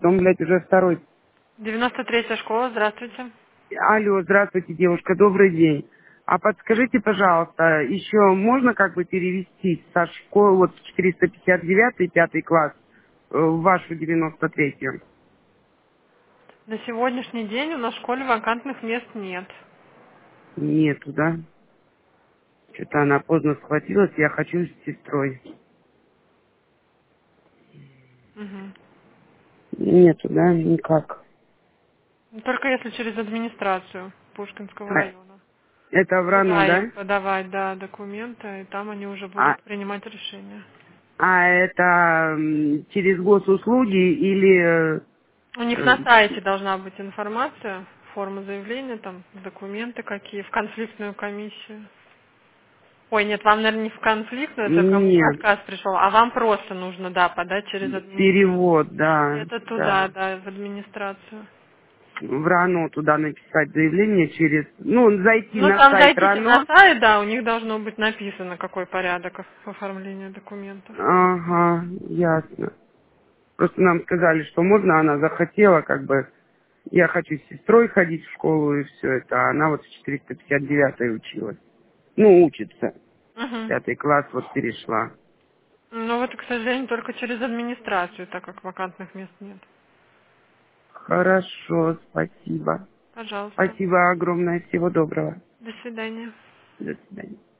потом, блядь, уже второй. 93-я школа, здравствуйте. Алло, здравствуйте, девушка, добрый день. А подскажите, пожалуйста, еще можно как бы перевести со школы, вот 459-й, 5 класс, в вашу 93-ю? На сегодняшний день у нас в школе вакантных мест нет. Нету, да? Что-то она поздно схватилась, я хочу с сестрой. Мгм. Нету, да? Никак. Ну, только если через администрацию Пушкинского А, района. это Врано, Туда да? им подавать, да, документы, и там они уже А, будут принимать решение. а это через госуслуги или... У них на сайте должна быть информация, форма заявления, там, документы какие, в конфликтную комиссию. Ой, нет, вам, наверное, не в конфликтную, это кому Нет, отказ пришел, а вам просто нужно, да, подать через администрацию. перевод, да, Это туда, да. да, в администрацию. В РАНО туда написать заявление через... Ну, зайти Ну, на там сайт зайдите на РАНО. сайт, да, у них должно быть написано, какой порядок оформления документов. Ага, ясно. Просто нам сказали, что можно, она захотела, как бы... Я хочу с сестрой ходить в школу и все это, а она вот в 459-й училась. Ну, учится. Угу. Пятый класс вот перешла. Ну вот, к сожалению, только через администрацию, так как вакантных мест нет. Хорошо, спасибо. Пожалуйста. Спасибо огромное, всего доброго. До свидания. До свидания.